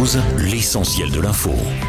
News, l'essentiel de l'info.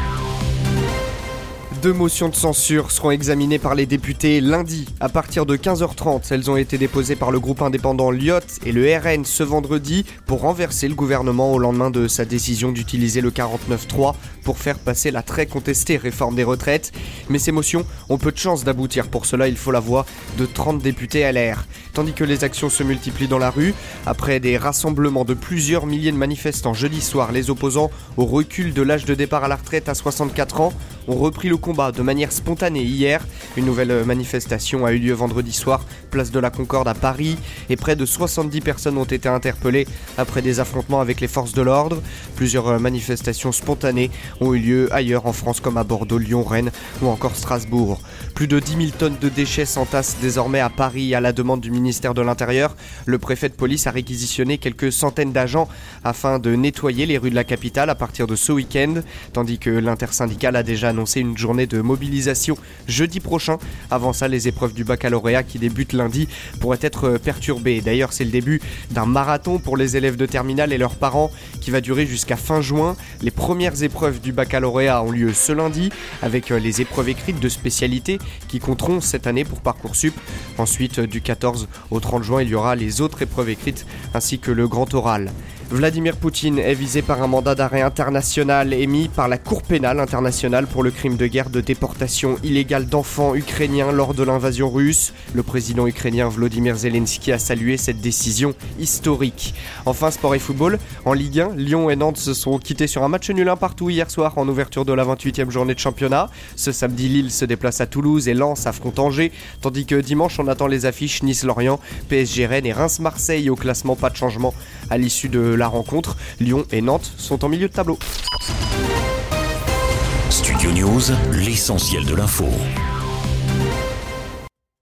2 motions de censure seront examinées par les députés lundi à partir de 15h30. Elles ont été déposées par le groupe indépendant Lyot et le RN ce vendredi pour renverser le gouvernement au lendemain de sa décision d'utiliser le 49.3 pour faire passer la très contestée réforme des retraites. Mais ces motions ont peu de chances d'aboutir. Pour cela, il faut la voix de 30 députés LR. Tandis que les actions se multiplient dans la rue, après des rassemblements de plusieurs milliers de manifestants jeudi soir, les opposants au recul de l'âge de départ à la retraite à 64 ans ont repris le combat de manière spontanée hier. Une nouvelle manifestation a eu lieu vendredi soir, place de la Concorde à Paris, et près de 70 personnes ont été interpellées après des affrontements avec les forces de l'ordre. Plusieurs manifestations spontanées ont eu lieu ailleurs en France comme à Bordeaux, Lyon, Rennes ou encore Strasbourg. Plus de 10 000 tonnes de déchets s'entassent désormais à Paris à la demande du ministère de l'Intérieur. Le préfet de police a réquisitionné quelques centaines d'agents afin de nettoyer les rues de la capitale à partir de ce week-end, tandis que l'intersyndicale a déjà annoncé une journée de mobilisation jeudi prochain. Avant ça, les épreuves du baccalauréat qui débutent lundi pourraient être perturbées. D'ailleurs, c'est le début d'un marathon pour les élèves de terminale et leurs parents qui va durer jusqu'à fin juin. Les premières épreuves du baccalauréat ont lieu ce lundi avec les épreuves écrites de spécialité qui compteront cette année pour Parcoursup. Ensuite, du 14 au 30 juin, il y aura les autres épreuves écrites ainsi que le grand oral. Vladimir Poutine est visé par un mandat d'arrêt international émis par la Cour pénale internationale pour le crime de guerre de déportation illégale d'enfants ukrainiens lors de l'invasion russe. Le président ukrainien Volodymyr Zelensky a salué cette décision historique. Enfin, sport et football. En Ligue 1, Lyon et Nantes se sont quittés sur un match nul un partout hier soir en ouverture de la 28e journée de championnat. Ce samedi, Lille se déplace à Toulouse et Lens affronte Angers, tandis que dimanche, on attend les affiches Nice-Lorient, PSG Rennes et Reims-Marseille. Au classement, pas de changement à l'issue de la rencontre. Lyon et Nantes sont en milieu de tableau. Studio News, l'essentiel de l'info.